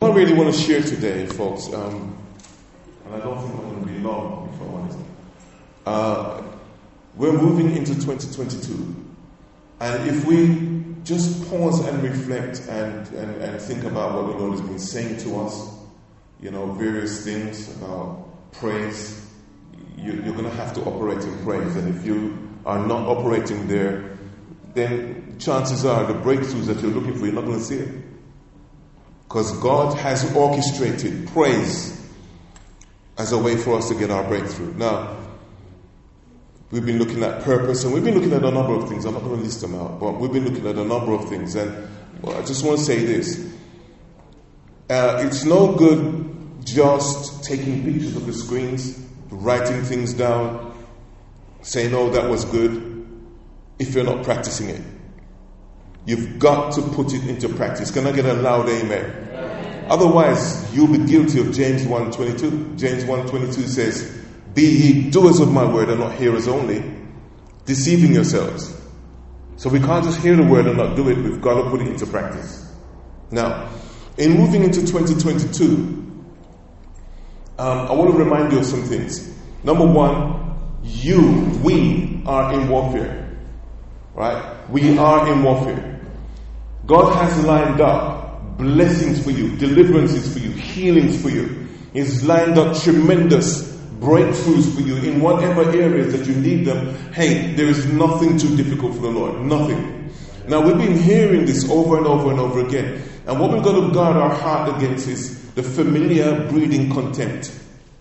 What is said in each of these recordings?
I really want to share today, folks, and I don't think I'm going to be long, if I'm honest. We're moving into 2022. And if we just pause and reflect and think about what the Lord has been saying to us, various things about praise, you're going to have to operate in praise. And if you are not operating there, then chances are the breakthroughs that you're looking for, you're not going to see it. Because God has orchestrated praise as a way for us to get our breakthrough. Now, we've been looking at purpose, and we've been looking at a number of things. I'm not going to list them out, but we've been looking at a number of things. And I just want to say this. It's no good just taking pictures of the screens, writing things down, saying, oh, that was good, if you're not practicing it. You've got to put it into practice. Can I get a loud amen? Otherwise, you'll be guilty of James 1:22. James 1:22 says, be ye doers of my word and not hearers only, deceiving yourselves. So we can't just hear the word and not do it. We've got to put it into practice. Now, in moving into 2022, I want to remind you of some things. Number one, we are in warfare. Right? We are in warfare. God has lined up blessings for you, deliverances for you, healings for you. He's lined up tremendous breakthroughs for you in whatever areas that you need them. Hey, there is nothing too difficult for the Lord. Nothing. Now, we've been hearing this over and over and over again. And what we've got to guard our heart against is the familiar breeding contempt.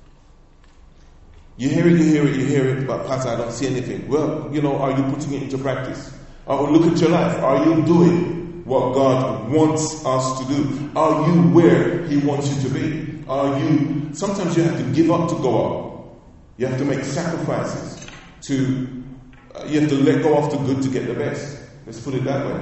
You hear it, but Pastor, I don't see anything. Well, are you putting it into practice? Or look at your life. Are you doing what God wants us to do? Are you where He wants you to be? Sometimes you have to give up to go up. You have to make sacrifices you have to let go of the good to get the best. Let's put it that way.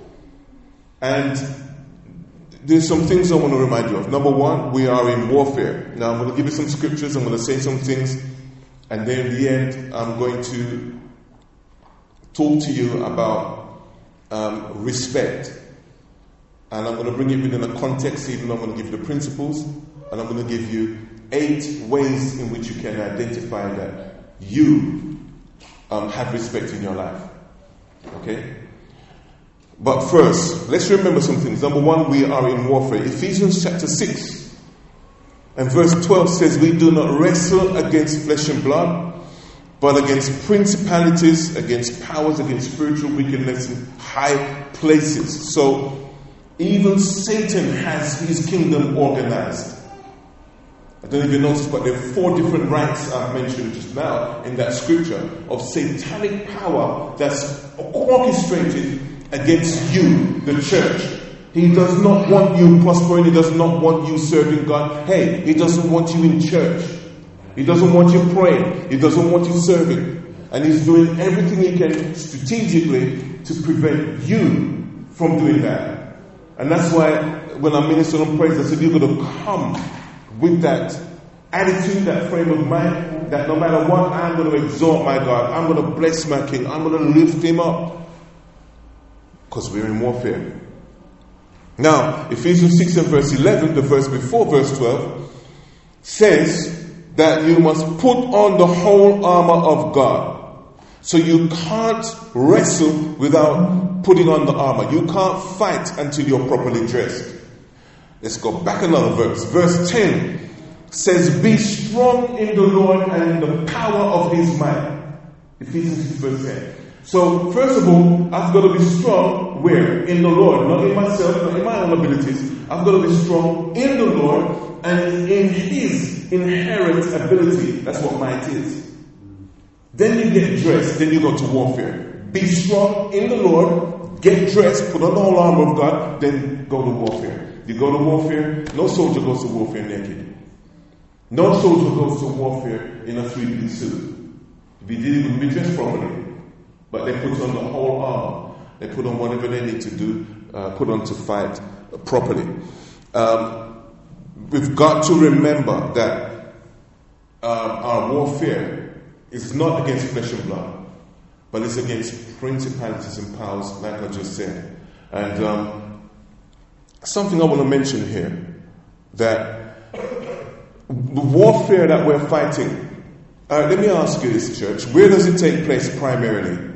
And there's some things I want to remind you of. Number one, we are in warfare. Now, I'm going to give you some scriptures. I'm going to say some things. And then in the end, I'm going to talk to you about respect. And I'm going to bring it within a context, even though I'm going to give you the principles. And I'm going to give you 8 ways in which you can identify that you have respect in your life. Okay? But first, let's remember some things. Number one, we are in warfare. Ephesians chapter 6 and verse 12 says, we do not wrestle against flesh and blood, but against principalities, against powers, against spiritual wickedness in high places. So, even Satan has his kingdom organized. I don't know if you noticed, but there are 4 different ranks I've mentioned just now in that scripture of satanic power that's orchestrated against you, the church. He does not want you prospering. He does not want you serving God. Hey, He doesn't want you in church. He doesn't want you praying. He doesn't want you serving. And He's doing everything He can strategically to prevent you from doing that. And that's why when I minister on praise, I said you've got to come with that attitude, that frame of mind, that no matter what, I'm going to exalt my God. I'm going to bless my King. I'm going to lift Him up. Because we're in warfare. Now, Ephesians 6 and verse 11, the verse before verse 12, says that you must put on the whole armor of God. So you can't wrestle without putting on the armor. You can't fight until you're properly dressed. Let's go back another verse. Verse 10 says, be strong in the Lord and in the power of His might. Ephesians 6 verse 10. So, first of all, I've got to be strong where? In the Lord. Not in myself, not in my own abilities. I've got to be strong in the Lord and in His inherent ability. That's what might is. Then you get dressed, then you go to warfare. Be strong in the Lord, get dressed, put on the whole armor of God, then go to warfare. You go to warfare, no soldier goes to warfare naked. No soldier goes to warfare in a 3-piece suit. If he did, it would be dressed properly. But they put on the whole armor. They put on whatever they need to do, put on to fight properly. We've got to remember that our warfare is not against flesh and blood, but it's against principalities and powers, like I just said. And something I want to mention here that the warfare that we're fighting, let me ask you this, church, where does it take place primarily?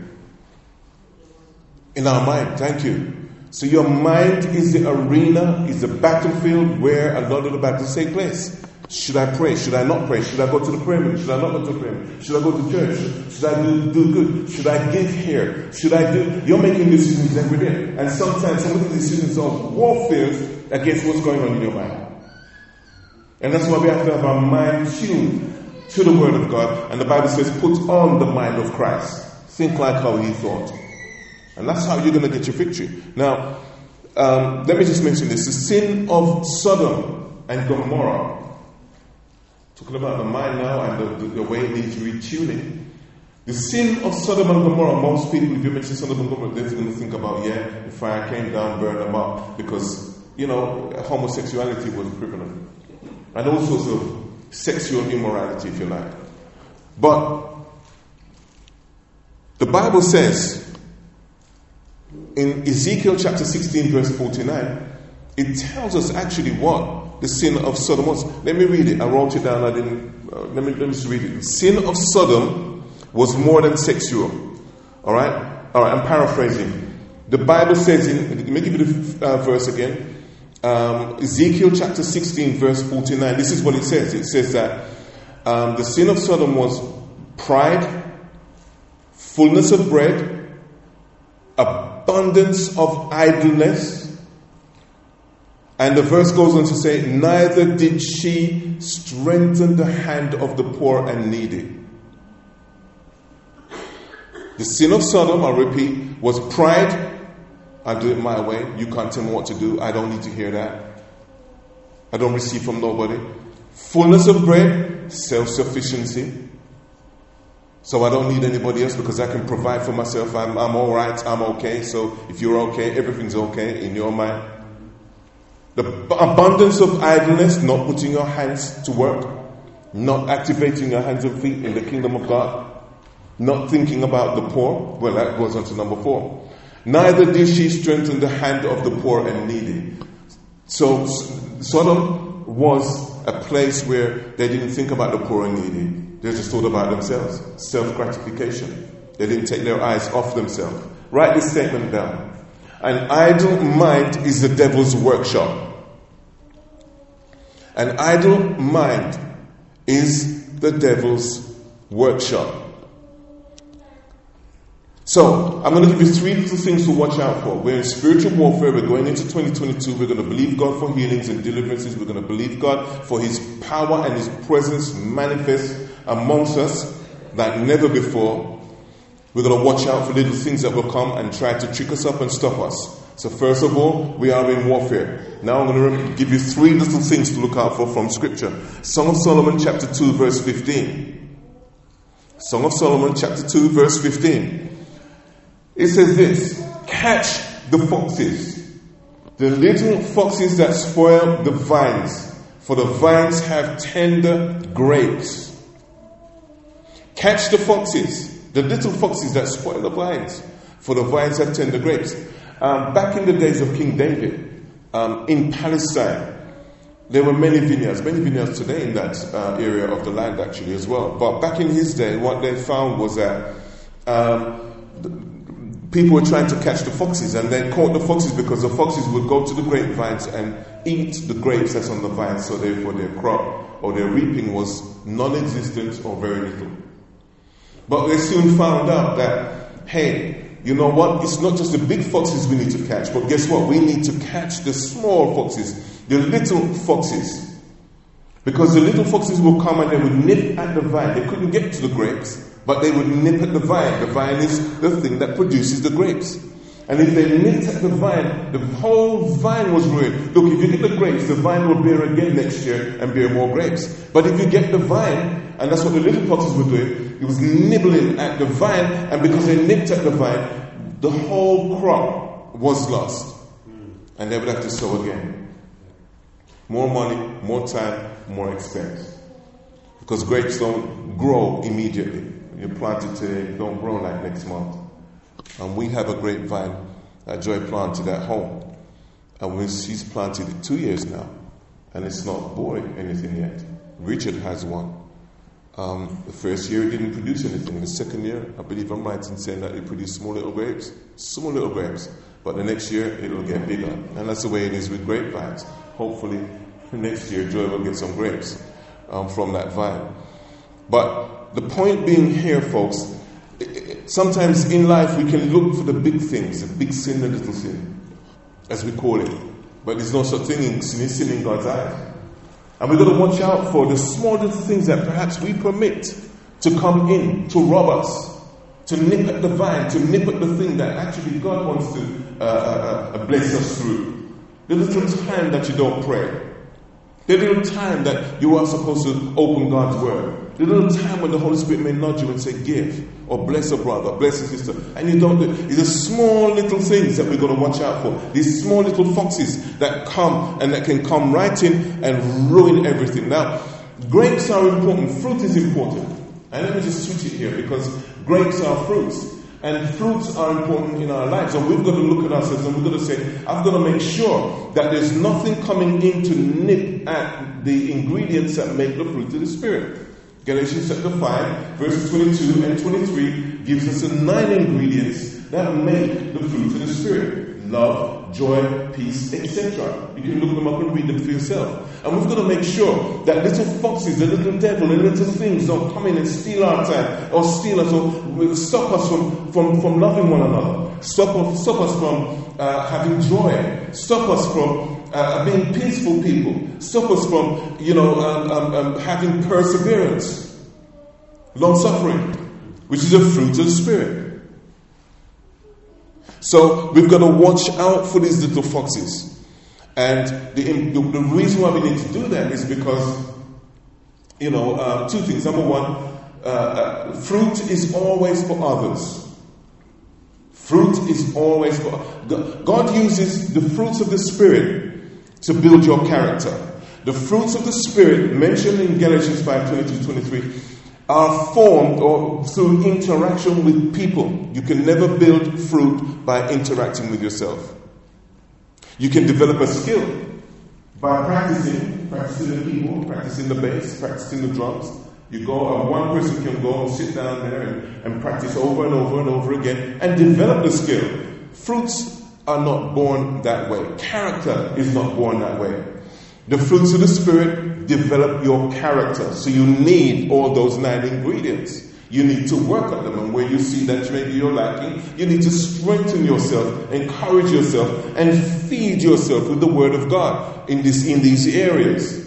In our mind. Thank you. So your mind is the arena, is the battlefield where a lot of the battles take place. Should I pray? Should I not pray? Should I go to the prayer meeting? Should I not go to the prayer meeting? Should I go to church? Should I do good? Should I give here? Should I do... You're making decisions every day. And sometimes some of the decisions are warfare against what's going on in your mind. And that's why we have to have our mind tuned to the Word of God. And the Bible says, put on the mind of Christ. Think like how He thought. And that's how you're going to get your victory. Now, let me just mention this. The sin of Sodom and Gomorrah. Talking about the mind now and the way it needs retuning. The sin of Sodom and Gomorrah, most people, if you mention Sodom and Gomorrah, they're going to think about, the fire came down, burned them up. Because, homosexuality was prevalent. And all sorts of sexual immorality, if you like. But the Bible says, in Ezekiel chapter 16, verse 49, it tells us actually what the sin of Sodom was. Let me read it. I wrote it down. I didn't. Let me just read it. The sin of Sodom was more than sexual. All right. I'm paraphrasing. The Bible says let me give you the verse again. Ezekiel chapter 16, verse 49. This is what it says. It says that the sin of Sodom was pride, fullness of bread, abundance of idleness. And the verse goes on to say, neither did she strengthen the hand of the poor and needy. The sin of Sodom, I'll repeat, was pride. I do it my way. You can't tell me what to do. I don't need to hear that. I don't receive from nobody. Fullness of bread, self-sufficiency. So I don't need anybody else because I can provide for myself. I'm all right. I'm okay. So if you're okay, everything's okay in your mind. The abundance of idleness, not putting your hands to work, not activating your hands and feet in the kingdom of God, not thinking about the poor. Well, that goes on to number 4. Neither did she strengthen the hand of the poor and needy. So Sodom was a place where they didn't think about the poor and needy. They just thought about themselves. Self-gratification. They didn't take their eyes off themselves. Write this statement down. An idle mind is the devil's workshop. An idle mind is the devil's workshop. So, I'm going to give you 3 little things to watch out for. We're in spiritual warfare. We're going into 2022. We're going to believe God for healings and deliverances. We're going to believe God for His power and His presence manifest amongst us like never before. We're going to watch out for little things that will come and try to trick us up and stop us. So first of all, we are in warfare. Now I'm going to give you 3 little things to look out for from Scripture. Song of Solomon chapter 2 verse 15. Song of Solomon chapter 2 verse 15. It says this, catch the foxes, the little foxes that spoil the vines, for the vines have tender grapes. Catch the foxes, the little foxes that spoil the vines, for the vines have tender grapes. Back in the days of King David, in Palestine, there were many vineyards today in that area of the land actually as well. But back in his day, what they found was that people were trying to catch the foxes, and they caught the foxes because the foxes would go to the grapevines and eat the grapes that's on the vines, so therefore their crop or their reaping was non-existent or very little. But they soon found out that, hey, you know what? It's not just the big foxes we need to catch, but guess what? We need to catch the small foxes, the little foxes. Because the little foxes will come and they would nip at the vine. They couldn't get to the grapes, but they would nip at the vine. The vine is the thing that produces the grapes. And if they nipped at the vine, the whole vine was ruined. Look, if you get the grapes, the vine will bear again next year and bear more grapes. But if you get the vine, and that's what the little foxes were doing, it was nibbling at the vine, and because they nipped at the vine, the whole crop was lost. And they would have to sow again. More money, more time, more expense. Because grapes don't grow immediately. You plant it today, don't grow like next month. And we have a grapevine that Joy planted at home. And she's planted it 2 years now. and it's not borne anything yet. Richard has one. The first year it didn't produce anything. The second year, I believe I'm right in saying that it produced small little grapes. But the next year it'll get bigger. And that's the way it is with grapevines. Hopefully next year Joy will get some grapes from that vine. But the point being here, folks, sometimes in life we can look for the big things, the big sin, the little sin, as we call it. But there's no such thing in sin in God's eyes. And we've got to watch out for the small little things that perhaps we permit to come in, to rob us, to nip at the vine, to nip at the thing that actually God wants to bless us through. The little time that you don't pray. The little time that you are supposed to open God's Word. The little time when the Holy Spirit may nudge you and say, give, or bless a brother, bless a sister, and you don't do it. These are small little things that we've got to watch out for. These small little foxes that come and that can come right in and ruin everything. Now, grapes are important. Fruit is important. And let me just switch it here, because grapes are fruits. And fruits are important in our lives. And we've got to look at ourselves and we've got to say, I've got to make sure that there's nothing coming in to nip at the ingredients that make the fruit of the Spirit. Galatians chapter 5, verses 22 and 23 gives us 9 ingredients that make the fruit of the Spirit. Love, joy, peace, etc. You can look them up and read them for yourself. And we've got to make sure that little foxes, the little devil, the little things don't come in and steal our time, or steal us, or stop us from loving one another. Stop us from having joy. Stop us from being peaceful people. Stop us from, having perseverance, long-suffering, which is a fruit of the Spirit. So we've got to watch out for these little foxes. And the reason why we need to do that is because, 2 things. Number one, fruit is always for others. Fruit is always for... God uses the fruits of the Spirit to build your character. The fruits of the Spirit mentioned in Galatians 5:22-23 are formed or through interaction with people. You can never build fruit by interacting with yourself. You can develop a skill by practicing the keyboard, practicing the bass, practicing the drums. You go, one person can go and sit down there and practice over and over and over again and develop the skill. Fruits are not born that way. Character is not born that way. The fruits of the Spirit develop your character. So you need all those 9 ingredients. You need to work at them. And where you see that maybe you're lacking, you need to strengthen yourself, encourage yourself, and feed yourself with the Word of God in these areas.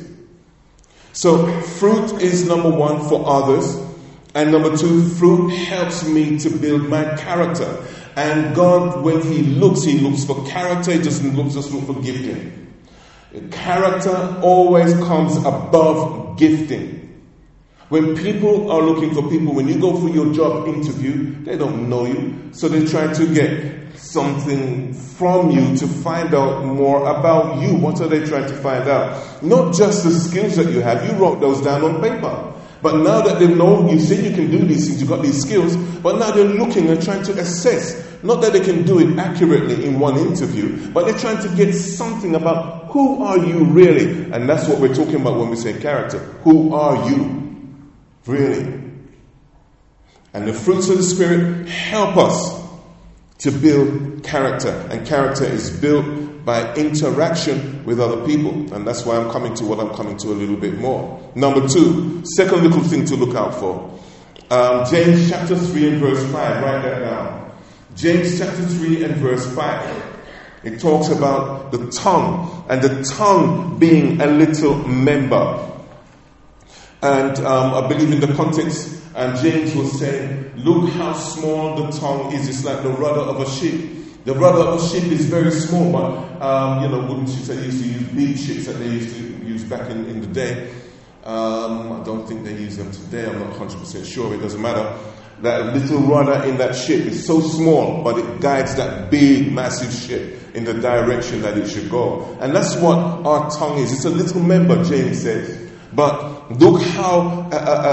So fruit is number 1 for others. And number 2, fruit helps me to build my character. And God, when He looks for character. He doesn't just look for gifting. Character always comes above gifting. When people are looking for people, when you go for your job interview, they don't know you. So they try to get something from you to find out more about you. What are they trying to find out? Not just the skills that you have. You wrote those down on paper. But now that they know, you say you can do these things, you've got these skills, but now they're looking and trying to assess. Not that they can do it accurately in one interview, but they're trying to get something about who are you really? And that's what we're talking about when we say character. Who are you really? And the fruits of the Spirit help us to build character. And character is built by interaction with other people. And that's why I'm coming to what I'm coming to a little bit more. Number 2, second little thing to look out for. James chapter 3 and verse 5. Write that down. James chapter 3 and verse 5. It talks about the tongue, and the tongue being a little member. And I believe in the context, and James was saying, look how small the tongue is. It's like the rudder of a ship. The rudder of a ship is very small, but, wooden ships that used to use, big ships that they used to use back in the day. I don't think they use them today. I'm not 100% sure. It doesn't matter. That little rudder in that ship is so small, but it guides that big, massive ship in the direction that it should go. And that's what our tongue is. It's a little member, James says. But look how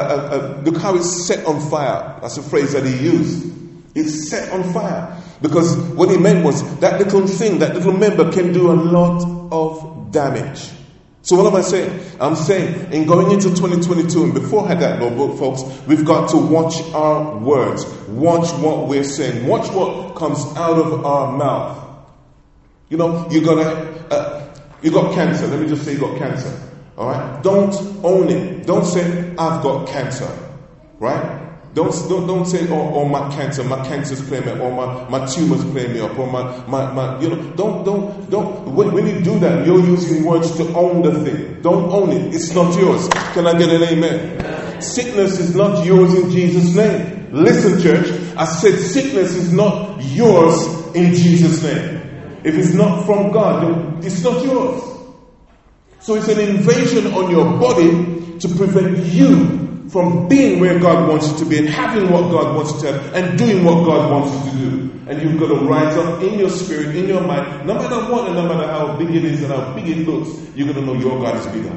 it's set on fire. That's a phrase that he used. It's set on fire. Because what he meant was that little thing, that little member can do a lot of damage. So what am I saying? I'm saying in going into 2022 and before I had that notebook, folks, we've got to watch our words. Watch what we're saying. Watch what comes out of our mouth. You know, you got cancer. Let me just say you got cancer. All right? Don't own it. Don't say, I've got cancer. Right? Don't say, oh, my cancer's playing me up, or my tumor's playing me up, or my don't. When you do that, you're using words to own the thing. Don't own it. It's not yours. Can I get an amen? Sickness is not yours in Jesus' name. Listen, church, I said sickness is not yours in Jesus' name. If it's not from God, then it's not yours. So it's an invasion on your body to prevent you from being where God wants you to be and having what God wants you to have and doing what God wants you to do. And you've got to rise up in your spirit, in your mind, no matter what and no matter how big it is and how big it looks, you're going to know your God is bigger.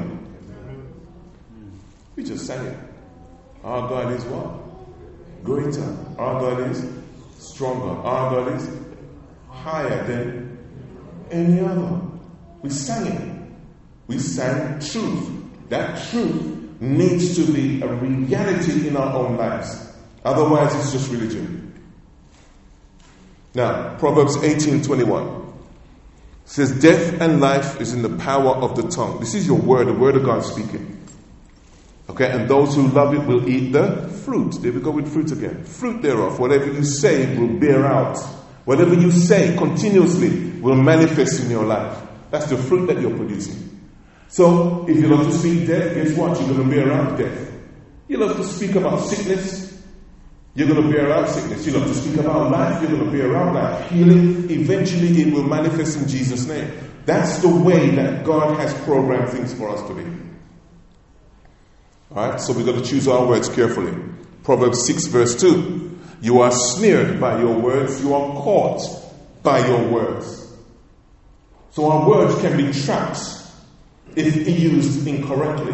We just sang it. Our God is what? Greater. Our God is stronger. Our God is higher than any other. We sang it. We sang truth. That truth needs to be a reality in our own lives. Otherwise, it's just religion. Now, Proverbs 18:21 says, death and life is in the power of the tongue. This is your word, the word of God speaking. Okay, and those who love it will eat the fruit. There we go with fruit again. Fruit thereof. Whatever you say will bear out. Whatever you say continuously will manifest in your life. That's the fruit that you're producing. So, if you love to speak death, guess what? You're going to be around death. You love to speak about sickness, you're going to be around sickness. You love to speak about life, you're going to be around life. Healing, eventually it will manifest in Jesus' name. That's the way that God has programmed things for us to be. Alright, so we've got to choose our words carefully. Proverbs 6 verse 2. You are snared by your words, you are caught by your words. So our words can be traps if used incorrectly.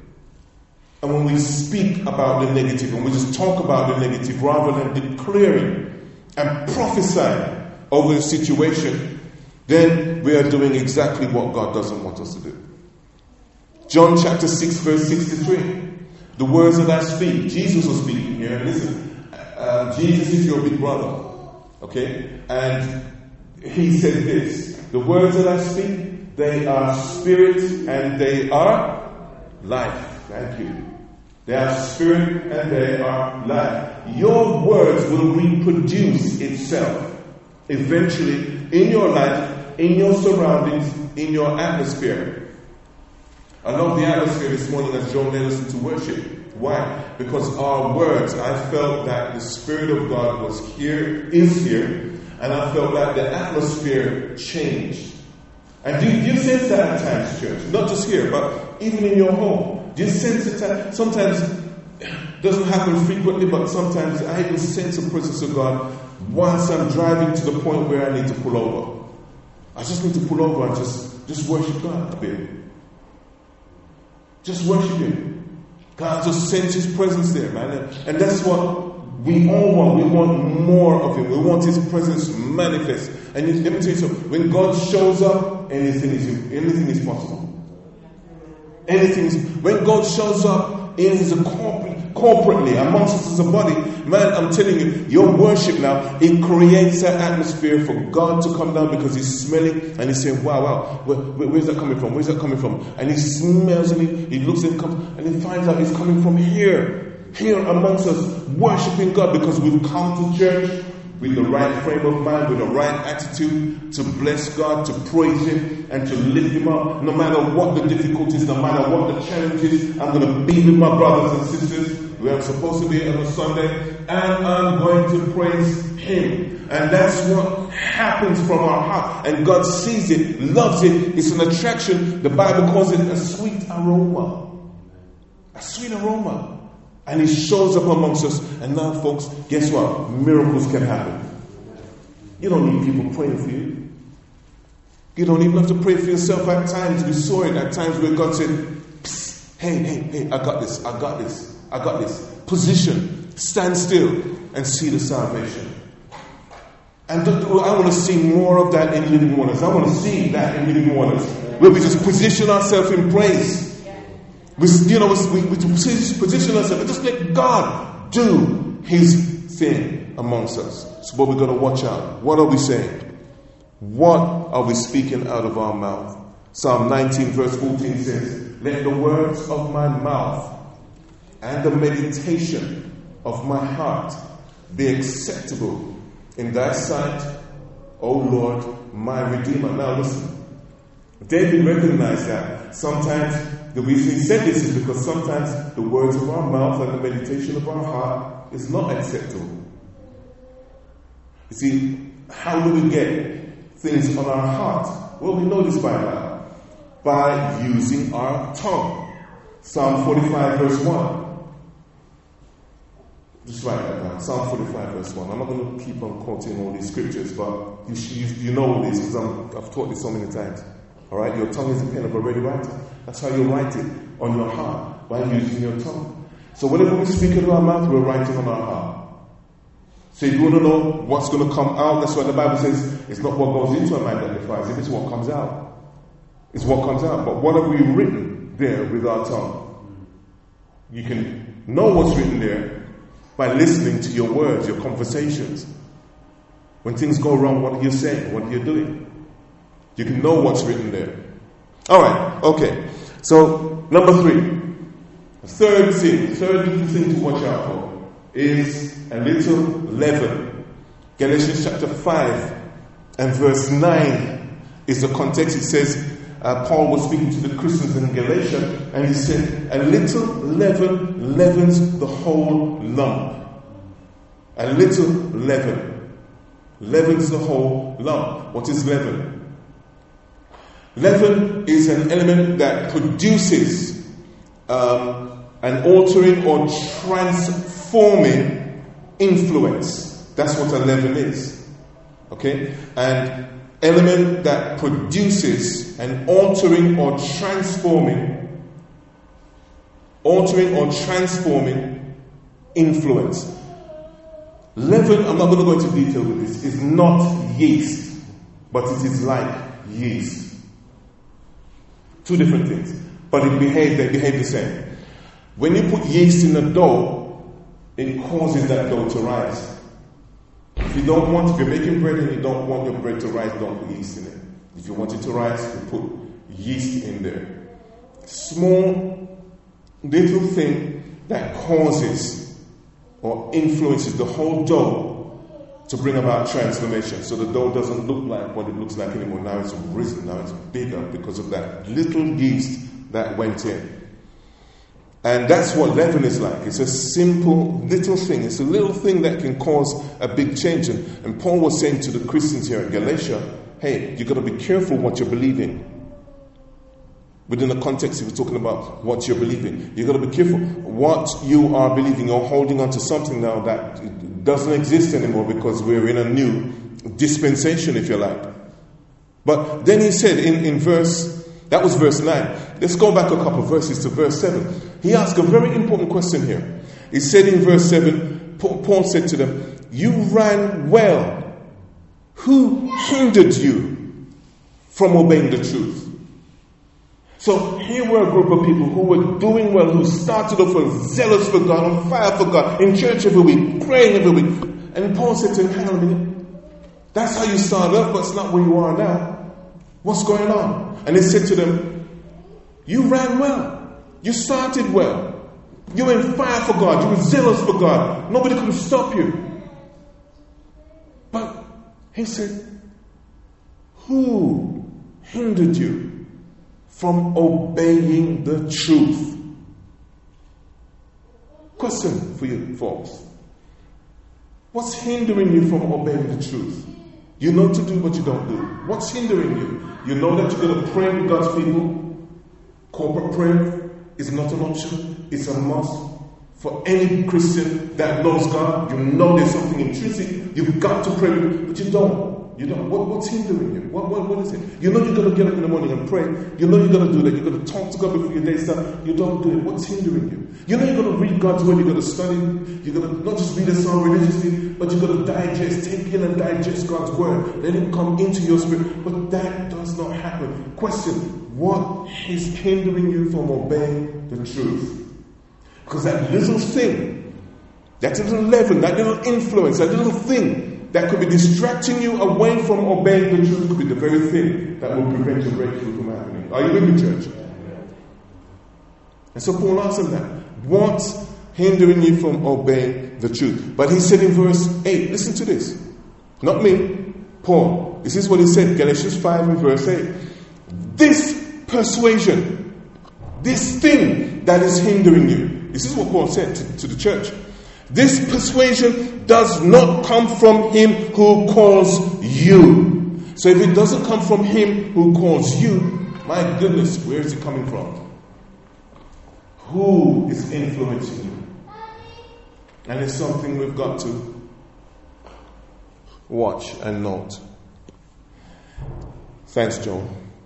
And when we speak about the negative, and we just talk about the negative rather than declaring and prophesying over the situation, then we are doing exactly what God doesn't want us to do. John chapter 6 verse 63. The words that I speak, Jesus was speaking here, and listen, Jesus is your big brother, okay? And he said this, the words that I speak, they are spirit and they are life. Thank you. They are spirit and they are life. Your words will reproduce itself eventually in your life, in your surroundings, in your atmosphere. I love the atmosphere this morning as Joan led us into worship. Why? Because our words, I felt that the Spirit of God was here, is here, and I felt that the atmosphere changed. And do you sense that at times, church? Not just here, but even in your home. Do you sense it? Sometimes it doesn't happen frequently, but sometimes I even sense the presence of God once I'm driving to the point where I need to pull over. I just need to pull over and just worship God a bit. Just worship Him. God just sense His presence there, man. And that's what we all want. We want more of Him. We want His presence to manifest. And let me tell you something. When God shows up, anything is possible. When God shows up corporately amongst us as a body, man, I'm telling you, your worship now, it creates an atmosphere for God to come down because He's smelling and He's saying, wow, where's that coming from? Where's that coming from? And He smells and He looks and comes and He finds out it's coming from here amongst us, worshiping God because we've come to church with the right frame of mind, with the right attitude to bless God, to praise Him, and to lift Him up. No matter what the difficulties, no matter what the challenges, I'm going to be with my brothers and sisters where I'm supposed to be on a Sunday, and I'm going to praise Him. And that's what happens from our heart. And God sees it, loves it. It's an attraction. The Bible calls it a sweet aroma. A sweet aroma. And He shows up amongst us. And now, folks, guess what? Miracles can happen. You don't need people praying for you. You don't even have to pray for yourself at times. We saw it at times where God said, psst, hey, I got this. Position, stand still and see the salvation. And I want to see more of that in Living Waters. I want to see that in Living Waters. where we just position ourselves in praise. We position ourselves and just let God do His thing amongst us. So, but we've got to watch out. What are we saying? What are we speaking out of our mouth? Psalm 19 verse 14 says, let the words of my mouth and the meditation of my heart be acceptable in thy sight, O Lord, my Redeemer. Now listen, David recognized that sometimes the reason he said this is because sometimes the words of our mouth and the meditation of our heart is not acceptable. You see, how do we get things on our heart? Well, we know this by now. By using our tongue. Psalm 45 verse 1. Just write that down. Psalm 45 verse 1. I'm not going to keep on quoting all these scriptures, but you know this because I've taught this so many times. Alright, your tongue is the pen of a ready writer. That's how you write it on your heart, by using your tongue. So whenever we speak out of our mouth, we're writing on our heart. So if you want to know what's going to come out, that's why the Bible says it's not what goes into a man that defiles him, it's what comes out. It's what comes out. But what have we written there with our tongue? You can know what's written there by listening to your words, your conversations. When things go wrong, what are you saying? What are you doing? You can know what's written there. Alright, okay. So, number 3. Third thing to watch out for is a little leaven. Galatians chapter 5 and verse 9 is the context. It says, Paul was speaking to the Christians in Galatia, and he said, a little leaven leavens the whole lump. A little leaven leavens the whole lump. What is leaven? Leaven is an element that produces an altering or transforming influence. That's what a leaven is. Okay? And element that produces an altering or transforming influence. Leaven, I'm not going to go into detail with this, is not yeast, but it is like yeast. Two different things, but they behave the same. When you put yeast in a dough, it causes that dough to rise. If you're making bread and you don't want your bread to rise, don't put yeast in it. If you want it to rise, you put yeast in there. Small, little thing that causes or influences the whole dough to bring about transformation. So the dough doesn't look like what it looks like anymore. Now it's risen, now it's bigger because of that little yeast that went in. And that's what leaven is like. It's a simple little thing. It's a little thing that can cause a big change. And Paul was saying to the Christians here in Galatia, hey, you've got to be careful what you're believing. Within the context, he was talking about what you're believing. You've got to be careful what you are believing. You're holding on to something now that doesn't exist anymore because we're in a new dispensation, if you like. But then he said that was verse 9. Let's go back a couple of verses to verse 7. He asked a very important question here. He said in verse 7, Paul said to them, you ran well. Who hindered you from obeying the truth? So here were a group of people who were doing well, who started off as zealous for God, on fire for God, in church every week, praying every week. And Paul said to him, hang on a minute. That's how you started off, but it's not where you are now. What's going on? And he said to them, you ran well. You started well. You were in fire for God. You were zealous for God. Nobody could stop you. But he said, who hindered you from obeying the truth? Question for you folks. What's hindering you from obeying the truth? You know to do what you don't do. What's hindering you? You know that you're going to pray with God's people. Corporate prayer is not an option. It's a must for any Christian that knows God. You know there's something intrinsic. You've got to pray, but you don't. You don't. What's hindering you? What is it? You know you've got to get up in the morning and pray. You know you've got to do that. You've got to talk to God before your day starts. You don't do it. What's hindering you? You know you've got to read God's word. You've got to study. You've got to not just read a song religiously, but you've got to take in and digest God's word. Let it come into your spirit. But that does not happen. Question, What is hindering you from obeying the truth? Because that little thing, that little leaven, that little influence, that little thing that could be distracting you away from obeying the truth could be the very thing that will prevent your breakthrough from happening. Are you with me, church? And so Paul asked him that. What's hindering you from obeying the truth? But he said in verse 8, listen to this. Not me, Paul. This is what he said, Galatians 5 and verse 8. This persuasion, this thing that is hindering you. This is what Paul said to the church. This persuasion does not come from him who calls you. So if it doesn't come from him who calls you, my goodness, where is it coming from? Who is influencing you? And it's something we've got to watch and note. Thanks, Joel.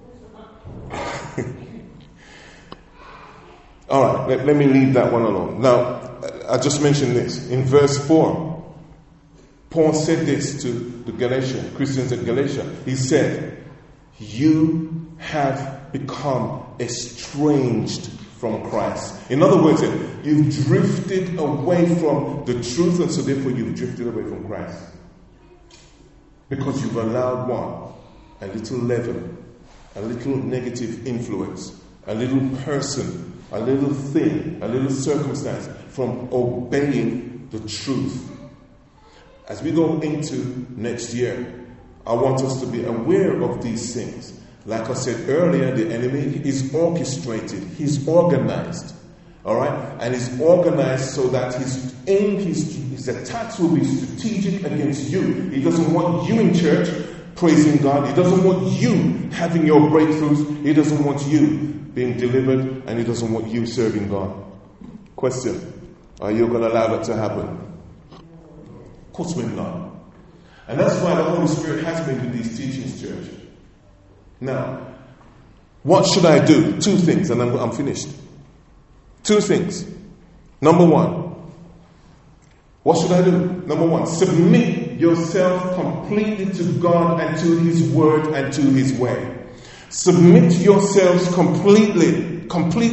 All right, let me leave that one alone. Now, I just mentioned this. In verse 4, Paul said this to the Christians at Galatia. He said, you have become estranged from Christ. In other words, you've drifted away from the truth, and so therefore you've drifted away from Christ. Because you've allowed one, a little leaven, a little negative influence, a little person, a little thing, a little circumstance from obeying the truth. As we go into next year, I want us to be aware of these things. Like I said earlier, the enemy is orchestrated, he's organized, all right? And he's organized so that his aim, his attacks will be strategic against you. He doesn't want you in church praising God. He doesn't want you having your breakthroughs. He doesn't want you being delivered, and he doesn't want you serving God. Question, are you going to allow that to happen? Of course we're not. And that's why the Holy Spirit has been with these teachings, church. Now, what should I do? Two things, and I'm finished. Two things. Number one, what should I do? Number one, submit yourself completely to God and to His Word and to His way. Submit yourselves completely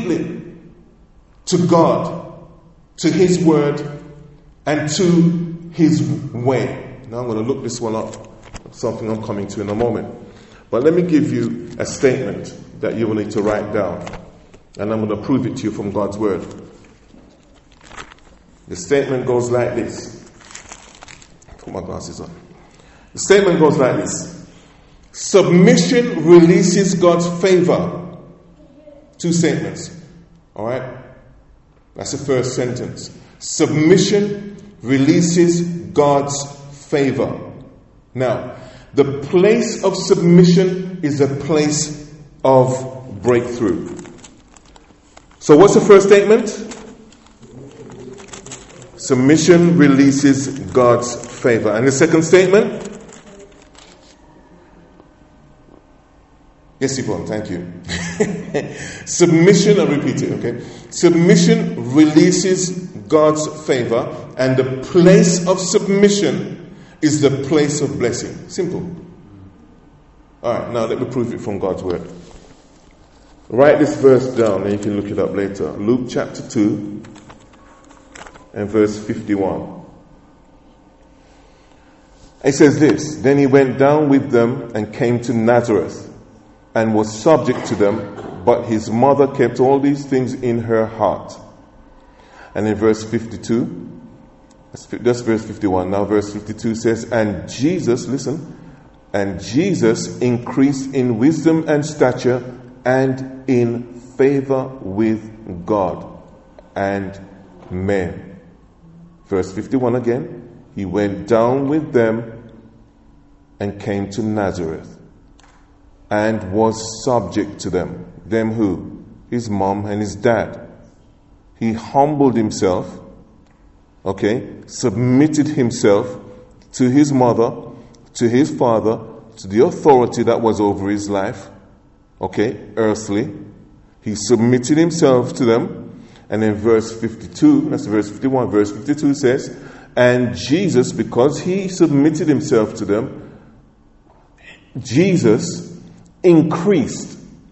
to God, to His Word, and to His way. Now I'm going to look this one up. Something I'm coming to in a moment. But let me give you a statement that you will need to write down. And I'm going to prove it to you from God's Word. The statement goes like this. Put my glasses on. The statement goes like this. Submission releases God's favor. Two statements. Alright? That's the first sentence. Submission releases God's favor. Now, the place of submission is a place of breakthrough. So what's the first statement? Submission releases God's favor. And the second statement? Yes, Yvonne, thank you. Submission, I'll repeat it, okay? Submission releases God's favor, and the place of submission is the place of blessing. Simple. Alright, now let me prove it from God's Word. Write this verse down and you can look it up later. Luke chapter 2 and verse 51. It says this, then he went down with them and came to Nazareth and was subject to them, but his mother kept all these things in her heart. And in verse 52, that's verse 51. Now verse 52 says, and Jesus, listen, and Jesus increased in wisdom and stature and in favor with God and men. Verse 51 again, he went down with them and came to Nazareth and was subject to them. Them who? His mom and his dad. He humbled himself, submitted himself to his mother, to his father, to the authority that was over his life, earthly. He submitted himself to them. And in verse 52, that's verse 51, verse 52 says, and Jesus, because he submitted himself to them, Jesus increased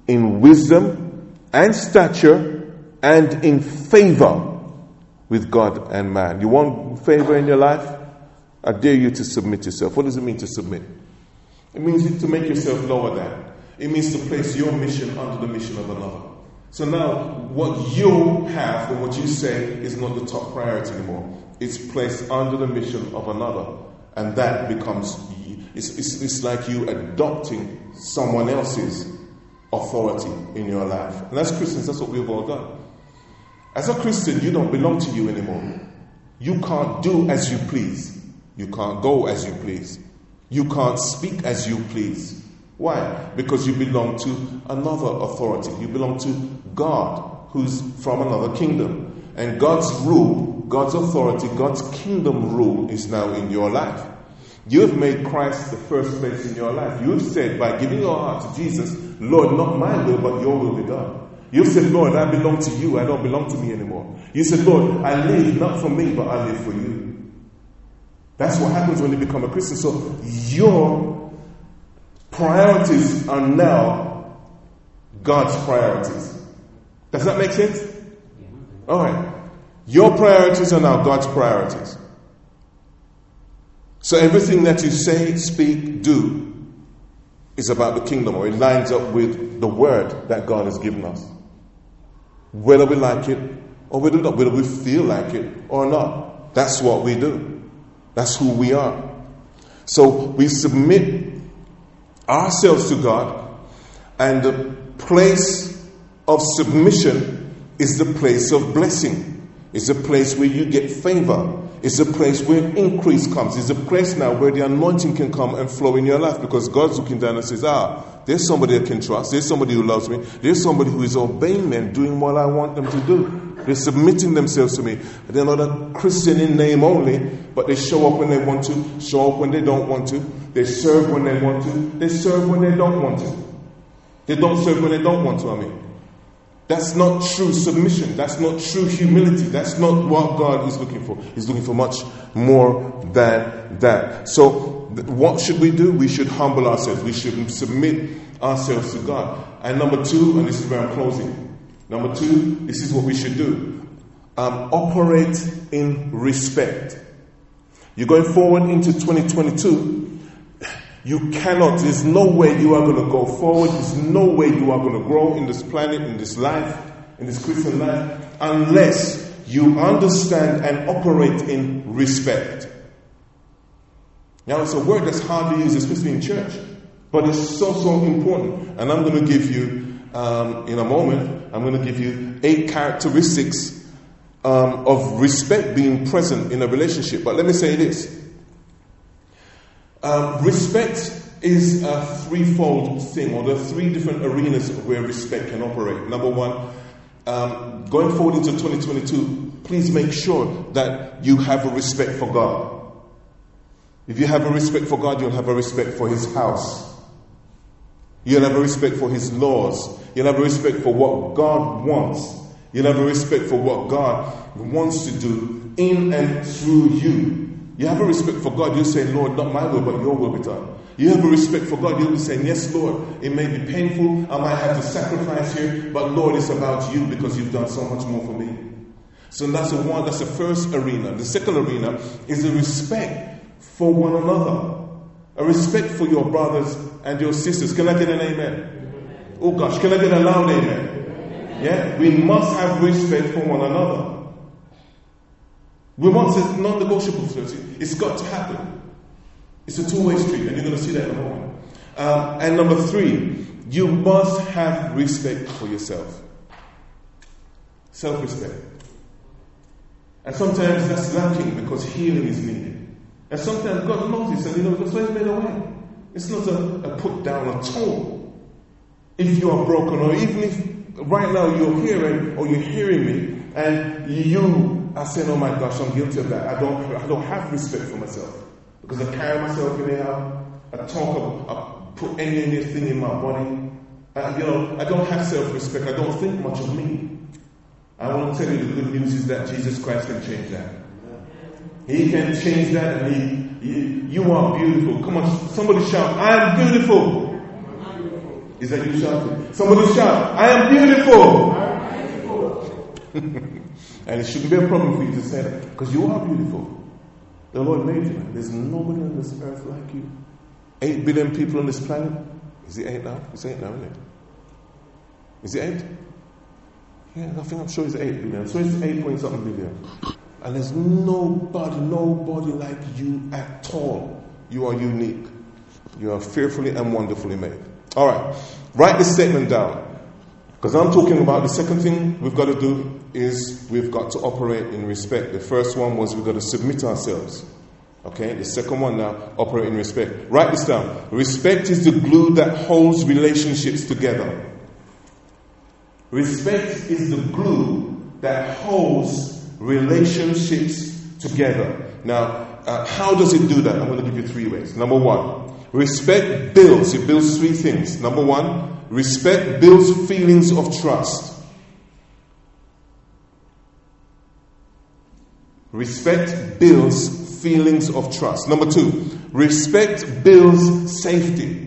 in wisdom and stature and in favor with God and man. You want favor in your life? I dare you to submit yourself. What does it mean to submit? It means to make yourself lower than. It means to place your mission under the mission of another. So now, what you have and what you say is not the top priority anymore. It's placed under the mission of another. And that becomes, it's like you adopting someone else's authority in your life. And as Christians, that's what we've all done. As a Christian, you don't belong to you anymore. You can't do as you please. You can't go as you please. You can't speak as you please. Why? Because you belong to another authority. You belong to God, who's from another kingdom. And God's rule, God's authority, God's kingdom rule is now in your life. You have made Christ the first place in your life. You have said, by giving your heart to Jesus, Lord, not my will, but your will be done. You have said, Lord, I belong to you. I don't belong to me anymore. You said, Lord, I live not for me, but I live for you. That's what happens when you become a Christian. So your priorities are now God's priorities. Does that make sense? All right. Your priorities are now God's priorities. So everything that you say, speak, do is about the kingdom, or it lines up with the word that God has given us. Whether we like it or whether we feel like it or not. That's what we do. That's who we are. So we submit ourselves to God, and the place of submission is the place of blessing. It's a place where you get favor. It's a place where increase comes. It's a place now where the anointing can come and flow in your life, because God's looking down and says, there's somebody I can trust. There's somebody who loves me. There's somebody who is obeying me and doing what I want them to do. They're submitting themselves to me. They're not a Christian in name only, but they show up when they want to, show up when they don't want to. They serve when they want to. They serve when they don't want to. They don't serve when they don't want to, That's not true submission. That's not true humility. That's not what God is looking for. He's looking for much more than that. So what should we do? We should humble ourselves. We should submit ourselves to God. And number two, and this is where I'm closing. Number two, this is what we should do. Operate in respect. You're going forward into 2022. You cannot, there's no way you are going to go forward. There's no way you are going to grow in this planet, in this life, in this Christian life, unless you understand and operate in respect. Now, it's a word that's hard to use, especially in church, but it's so important. And I'm going to give you, in a moment, I'm going to give you 8 characteristics of respect being present in a relationship. But let me say this. Respect is a threefold thing, or there are 3 different arenas where respect can operate. Number one, going forward into 2022, please make sure that you have a respect for God. If you have a respect for God, you'll have a respect for His house. You'll have a respect for His laws. You'll have a respect for what God wants. You'll have a respect for what God wants to do in and through you. You have a respect for God. You'll say, Lord, not my will, but your will be done. You have a respect for God. You'll be saying, yes, Lord, it may be painful. I might have to sacrifice here, but Lord, it's about you because you've done so much more for me. So that's the first arena. The second arena is a respect for one another. A respect for your brothers and your sisters. Can I get an amen? Oh gosh, can I get a loud amen? Yeah? We must have respect for one another. We must, it's non-negotiable. It's got to happen. It's a two-way street, and you're going to see that in a moment. And number 3, you must have respect for yourself. Self-respect. And sometimes that's lacking because healing is needed. And sometimes God knows this, and that's why He's made a way. It's not a put down at all. If you are broken, or even if right now you're hearing me, and you are saying, oh my gosh, I'm guilty of that. I don't have respect for myself. Because I carry myself in there, I put anything in my body. I don't have self-respect. I don't think much of me. I want to tell you the good news is that Jesus Christ can change that. He can change that, and you are beautiful. Come on, somebody shout, I'm beautiful. Is that you shouting? Somebody shout, I am beautiful. I am beautiful. And it shouldn't be a problem for you to say that, because you are beautiful. The Lord made you, man. There's nobody on this earth like you. 8 billion people on this planet. Is it 8 now? It's 8 now, isn't it? Is it 8? Yeah, I'm sure it's 8 billion. So it's 8 point something billion. And there's nobody like you at all. You are unique. You are fearfully and wonderfully made. All right. Write this statement down. Because I'm talking about the second thing we've got to do is we've got to operate in respect. The first one was we've got to submit ourselves. Okay? The second one now, operate in respect. Write this down. Respect is the glue that holds relationships together. Respect is the glue that holds relationships together. Now, how does it do that? I'm going to give you 3 ways. Number 1, respect builds. It builds 3 things. Number 1, respect builds feelings of trust. Respect builds feelings of trust. Number 2, respect builds safety.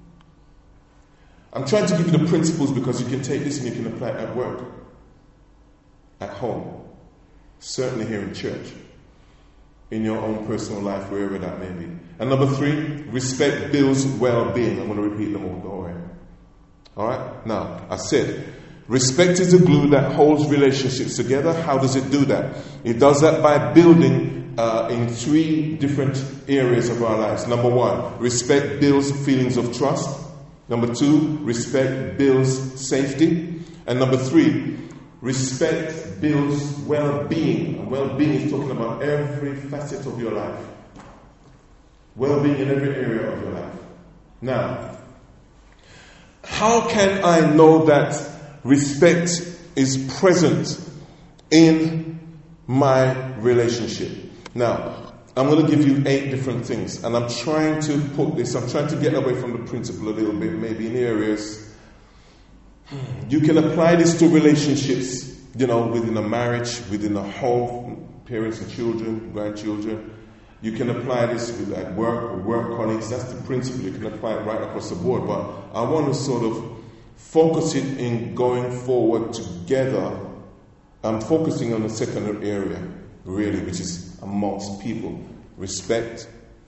I'm trying to give you the principles because you can take this and you can apply it at work, at home, certainly here in church, in your own personal life, wherever that may be. And number 3, respect builds well-being. I'm going to repeat them all. Don't worry. All right? Now, I said, respect is the glue that holds relationships together. How does it do that? It does that by building in 3 different areas of our lives. Number 1, respect builds feelings of trust. Number 2, respect builds safety. And number 3, respect builds well-being. And well-being is talking about every facet of your life. Well-being in every area of your life. Now, how can I know that respect is present in my relationship? Now, I'm going to give you 8 different things, and I'm trying to get away from the principle a little bit, maybe in areas. You can apply this to relationships, within a marriage, within a home, parents and children, grandchildren. You can apply this with at work colleagues. That's the principle. You can apply it right across the board. But I want to sort of focus it in going forward together. I'm focusing on the second area, really, which is amongst people. Respect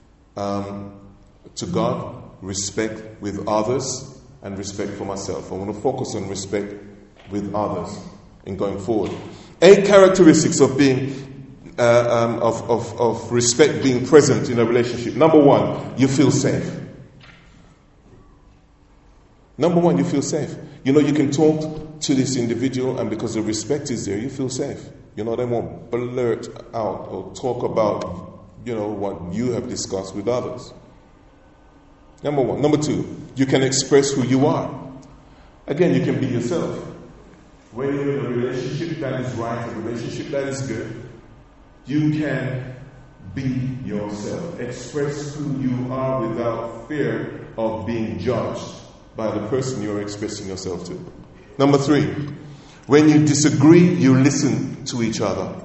to God, respect with others, and respect for myself. I want to focus on respect with others in going forward. 8 characteristics of being of respect being present in a relationship. Number 1, you feel safe. Number 1, you feel safe. You can talk to this individual, and because the respect is there, you feel safe. They won't blurt out or talk about, what you have discussed with others. Number 1. Number 2, you can express who you are. Again, you can be yourself. When you're in a relationship that is right, a relationship that is good, you can be yourself. Express who you are without fear of being judged by the person you're expressing yourself to. Number 3, when you disagree, you listen to each other.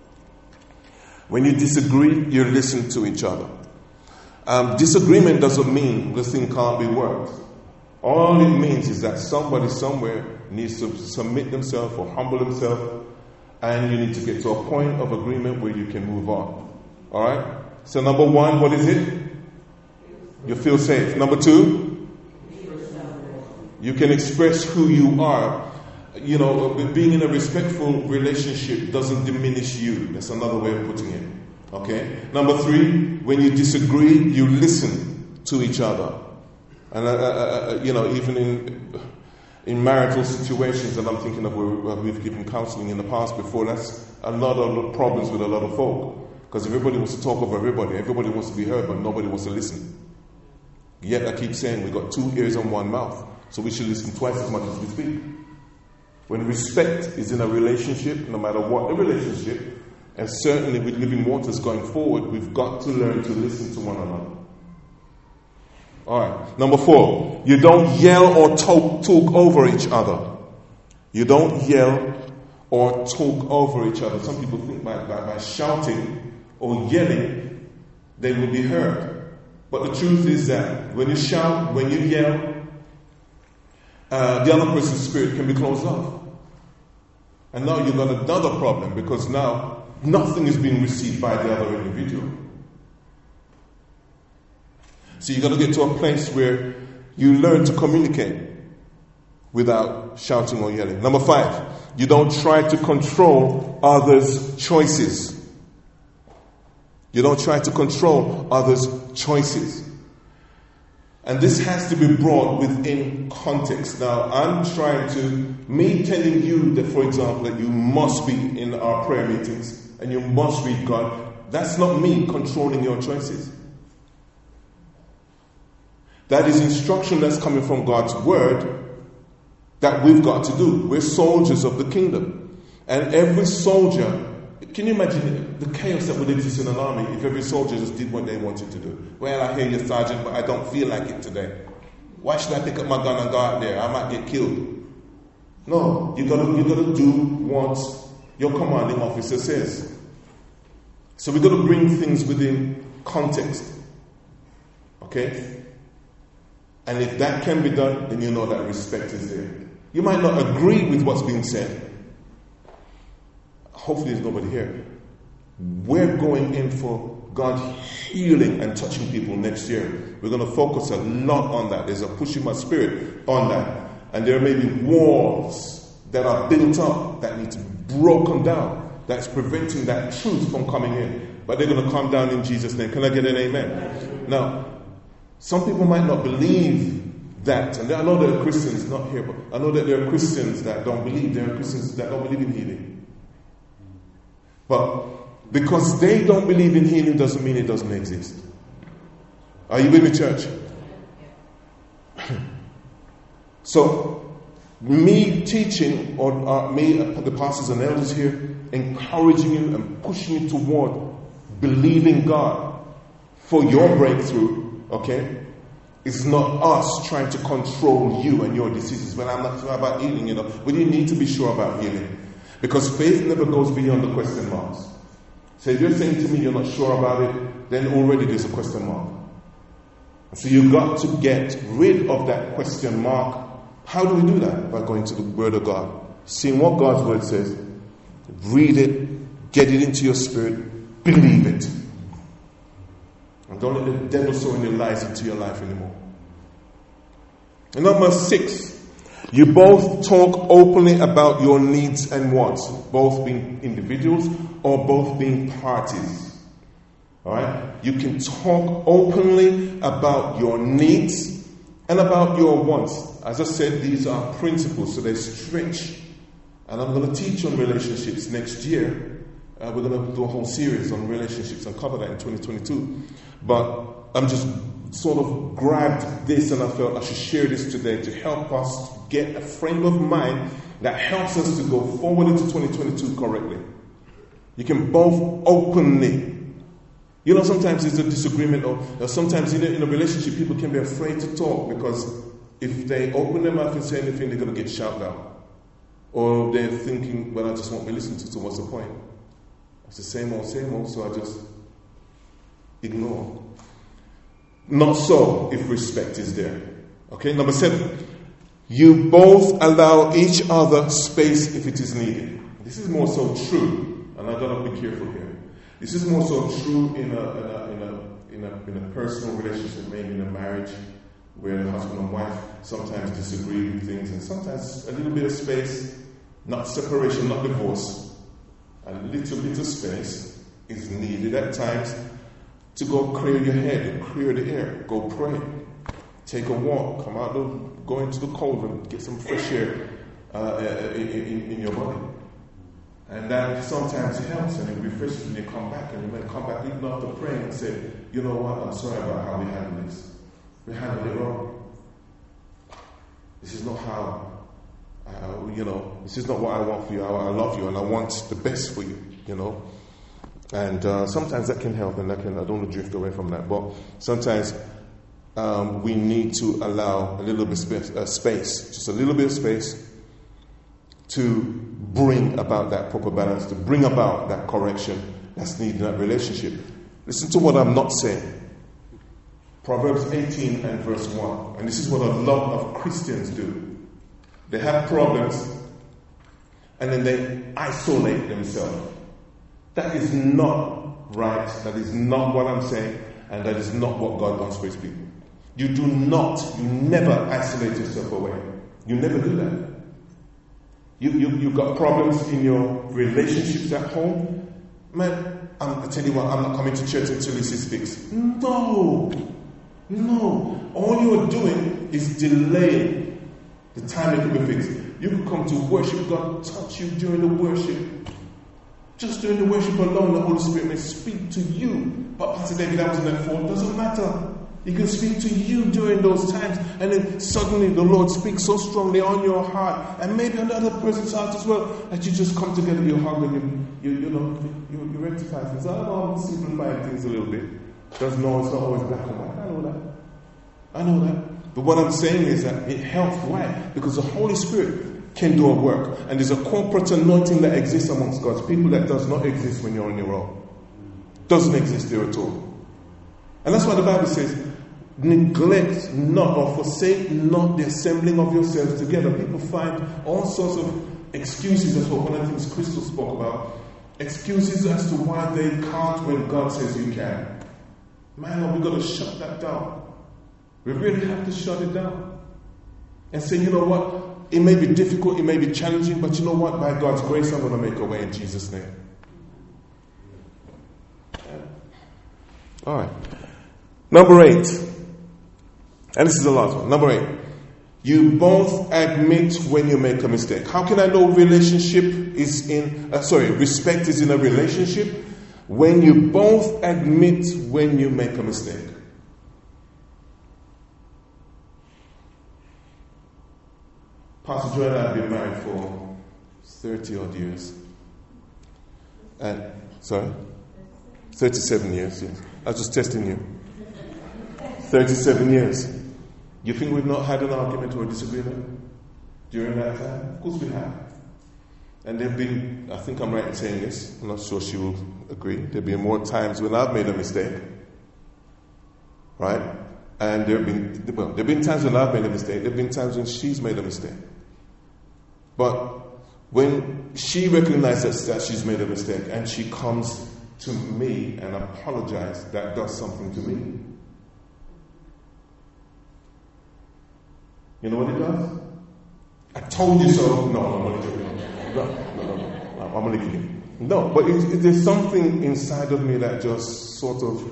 When you disagree, you listen to each other. Disagreement doesn't mean the thing can't be worked. All it means is that somebody somewhere needs to submit themselves or humble themselves, and you need to get to a point of agreement where you can move on. All right? So number 1, what is it? You feel safe. Number 2, you can express who you are. Being in a respectful relationship doesn't diminish you. That's another way of putting it. Okay? Number 3, when you disagree, you listen to each other. And, even in marital situations, and I'm thinking of where we've given counseling in the past before, that's a lot of problems with a lot of folk. Because everybody wants to talk over everybody wants to be heard, but nobody wants to listen. Yet I keep saying we've got 2 ears and 1 mouth, so we should listen twice as much as we speak. When respect is in a relationship, no matter what the relationship, and certainly with Living Waters going forward, we've got to learn to listen to one another. Alright, number 4, you don't yell or talk over each other. You don't yell or talk over each other. Some people think by shouting or yelling, they will be heard. But the truth is that when you shout, when you yell, the other person's spirit can be closed off. And now you've got another problem, because now nothing is being received by the other individual. So you've got to get to a place where you learn to communicate without shouting or yelling. Number 5, you don't try to control others' choices. You don't try to control others' choices. And this has to be brought within context. Now, I'm trying to, me telling you that, for example, that you must be in our prayer meetings and you must read God, that's not me controlling your choices. That is instruction that's coming from God's word that we've got to do. We're soldiers of the kingdom. And every soldier, can you imagine the chaos that would exist in an army if every soldier just did what they wanted to do? Well, I hear you, Sergeant, but I don't feel like it today. Why should I pick up my gun and go out there? I might get killed. No, you gotta do what your commanding officer says. So we've got to bring things within context. Okay? And if that can be done, then you know that respect is there. You might not agree with what's being said. Hopefully there's nobody here. We're going in for God healing and touching people next year. We're going to focus a lot on that. There's a push in my spirit on that. And there may be walls that are built up that need to be broken down. That's preventing that truth from coming in. But they're going to come down in Jesus' name. Can I get an amen? Now, some people might not believe that. And I know there are Christians, not here, but I know that there are Christians that don't believe. There are Christians that don't believe in healing. But because they don't believe in healing doesn't mean it doesn't exist. Are you with me, church? So, me teaching, or me, the pastors and elders here, encouraging you and pushing you toward believing God for your breakthrough, okay? It's not us trying to control you and your decisions. But I'm not sure about healing, you know. But you need to be sure about healing. Because faith never goes beyond the question marks. So if you're saying to me you're not sure about it, then already there's a question mark. So you've got to get rid of that question mark. How do we do that? By going to the Word of God. Seeing what God's Word says. Read it. Get it into your spirit. Believe it. And don't let the devil sow any lies into your life anymore. And number 6. You both talk openly about your needs and wants, both being individuals or both being parties. Alright? You can talk openly about your needs and about your wants. As I said, these are principles, so they stretch. And I'm going to teach on relationships next year. We're going to do a whole series on relationships and cover that in 2022. But I'm just sort of grabbed this and I felt I should share this today to help us get a frame of mind that helps us to go forward into 2022 correctly. You can both openly. You know, sometimes it's a disagreement or sometimes in a relationship people can be afraid to talk because if they open their mouth and say anything they're going to get shouted out. Or they're thinking, well, I just won't be listened to, so what's the point? It's the same old, so I just ignore. Not so if respect is there. Okay, number 7. You both allow each other space if it is needed. This is more so true, and I've got to be careful here. This is more so true in a personal relationship, maybe in a marriage, where the husband and wife sometimes disagree with things, and sometimes a little bit of space, not separation, not divorce, a little bit of space is needed at times to go clear your head and clear the air. Go pray. Take a walk. Come out, go into the cold and get some fresh air in your body. And that sometimes helps and it refreshes when you come back. And you may come back even after praying and say, you know what, I'm sorry about how we handled this. We handled it wrong. This is not how, this is not what I want for you. I love you and I want the best for you, you know. And sometimes that can help, and I don't want to drift away from that. But sometimes we need to allow a little bit space, just a little bit of space, to bring about that proper balance, to bring about that correction that's needed in that relationship. Listen to what I'm not saying. Proverbs 18 and verse 1. And this is what a lot of Christians do. They have problems, and then they isolate themselves. That is not right. That is not what I'm saying, and that is not what God wants for His people. You never isolate yourself away. You never do that. You've got problems in your relationships at home. Man, I tell you what, I'm not coming to church until this is fixed. No. All you're doing is delaying the time it can be fixed. You could come to worship, God touch you during the worship. Just during the worship alone, the Holy Spirit may speak to you. But Pastor David, that wasn't that fault. Doesn't matter. He can speak to you during those times, and then suddenly the Lord speaks so strongly on your heart, and maybe on the other person's heart as well, that you just come together, you hug, and you rectify things. I'm simplifying things a little bit. Because no, it's not always black and white. I know that. But what I'm saying is that it helps. Why? Because the Holy Spirit can do a work, and there's a corporate anointing that exists amongst God's people that does not exist when you're on your own. Doesn't exist there at all. And that's why the Bible says, neglect not or forsake not the assembling of yourselves together. People find all sorts of excuses. That's what one of the things Crystal spoke about. Excuses as to why they can't when God says you can. Man, we've got to shut that down. We really have to shut it down. And say, you know what? It may be difficult, it may be challenging, but you know what? By God's grace, I'm going to make a way in Jesus' name. All right. Number 8. And this is the last one. Number 8. You both admit when you make a mistake. How can I know respect is in a relationship? When you both admit when you make a mistake. Pastor Joy and I have been married for 30 odd years. 37 years, yes. I was just testing you. 37 years. You think we've not had an argument or a disagreement during that time? Of course we have. And there have been, I think I'm right in saying this, I'm not sure she will agree, there have been more times when I've made a mistake. Right? And there have been times when I've made a mistake, there have been times when she's made a mistake. But when she recognizes that she's made a mistake and she comes to me and apologizes, that does something to me. You know what it does? I told you so. No, I'm only joking. No. I'm only kidding. No, but there's something inside of me that just sort of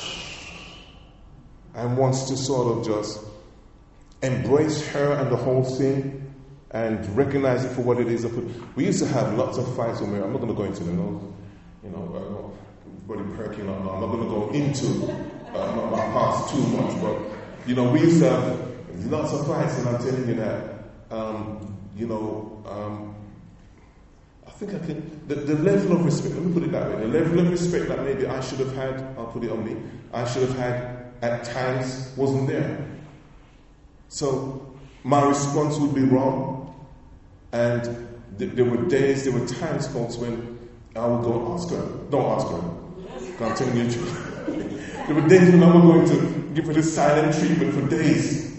and wants to sort of just embrace her and the whole thing and recognize it for what it is. We used to have lots of fights when I'm not going to go into them, body perking on. I'm not going to go into my past too much, but we used to have lots of fights, and I'm telling you that, I think I can, the level of respect, let me put it that way, the level of respect that maybe I should have had, I'll put it on me, I should have had at times wasn't there. So my response would be wrong, and there were times, folks, when I would go, ask her. Don't ask her. I'm telling you the truth. There were days when I was going to give her this silent treatment for days.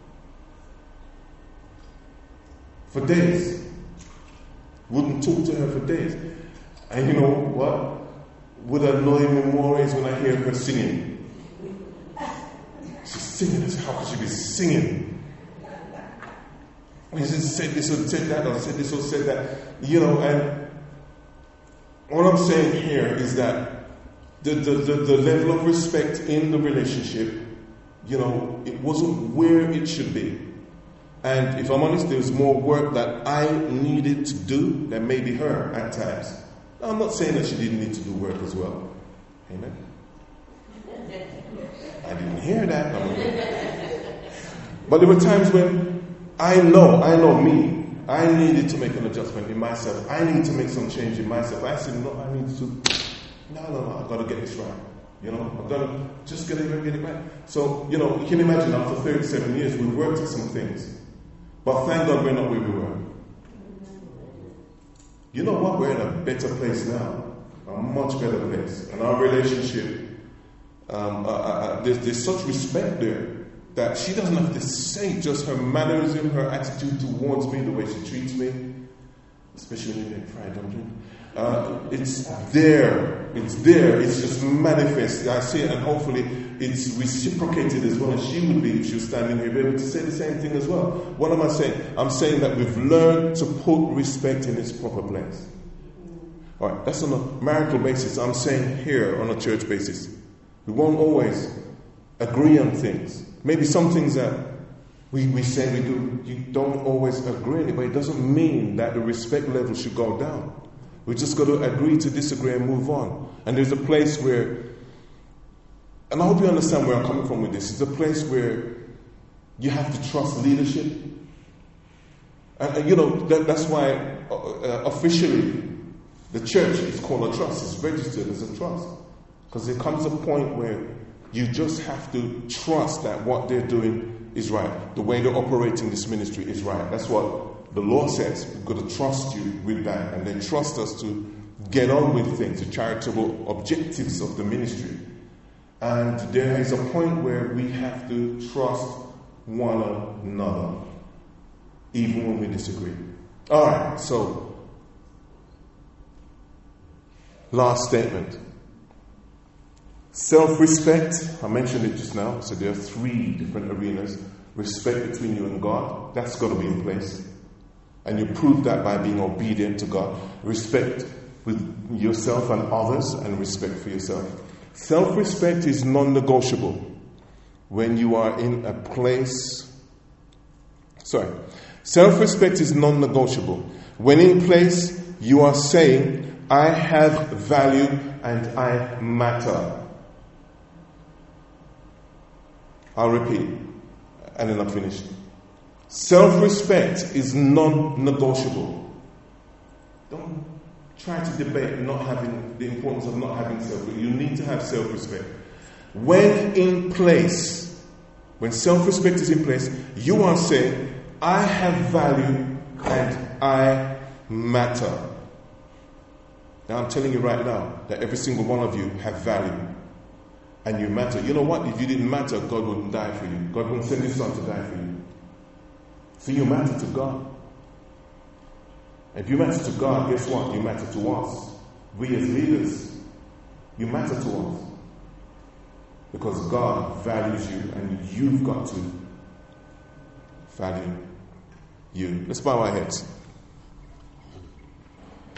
For days. Wouldn't talk to her for days. And you know what? Would annoy me more is when I hear her singing. She's singing. I said, how could she be singing? He said this or said that, or said this or said that. And all I'm saying here is that the level of respect in the relationship, it wasn't where it should be. And if I'm honest, there's more work that I needed to do than maybe her at times. Now, I'm not saying that she didn't need to do work as well. Amen? I didn't hear that. But there were times when I know me. I needed to make an adjustment in myself. I need to make some change in myself. I said, no, I need to, I've got to get this right. I've got to just get it right. So, you can imagine after 37 years, we worked at some things. But thank God we're not where we were. You know what? We're in a better place now. A much better place. And our relationship, there's such respect there. that she doesn't have to say, just her mannerism, her attitude towards me, the way she treats me, especially when you make fried dumpling. It's there. It's just manifest. I see it, and hopefully it's reciprocated as well as she would be if she was standing here, be able to say the same thing as well. What am I saying? I'm saying that we've learned to put respect in its proper place. All right, that's on a marital basis. I'm saying here on a church basis. We won't always agree on things. Maybe some things that we say we do, you don't always agree on it, but it doesn't mean that the respect level should go down. We just got to agree to disagree and move on. And there's a place where, and I hope you understand where I'm coming from with this, it's a place where you have to trust leadership. And that's why officially the church is called a trust. It's registered as a trust. Because there comes a point where you just have to trust that what they're doing is right. The way they're operating this ministry is right. That's what the law says. We've got to trust you with that. And they trust us to get on with things, the charitable objectives of the ministry. And there is a point where we have to trust one another, even when we disagree. All right, so last statement. Self-respect, I mentioned it just now, so there are 3 different arenas. Respect between you and God, that's got to be in place. And you prove that by being obedient to God. Respect with yourself and others, and respect for yourself. Self-respect is non-negotiable when you are in a place... Self-respect is non-negotiable. When in place, you are saying, I have value and I matter. I'll repeat, and then I'm finished. Self-respect is non-negotiable. Don't try to debate not having the importance of not having self-respect. You need to have self-respect. When in place, when self-respect is in place, you are saying, I have value and I matter. Now I'm telling you right now that every single one of you have value. And you matter. You know what? If you didn't matter, God wouldn't die for you. God wouldn't send His Son to die for you. So you matter to God. If you matter to God, guess what? You matter to us. We as leaders, you matter to us. Because God values you and you've got to value you. Let's bow our heads.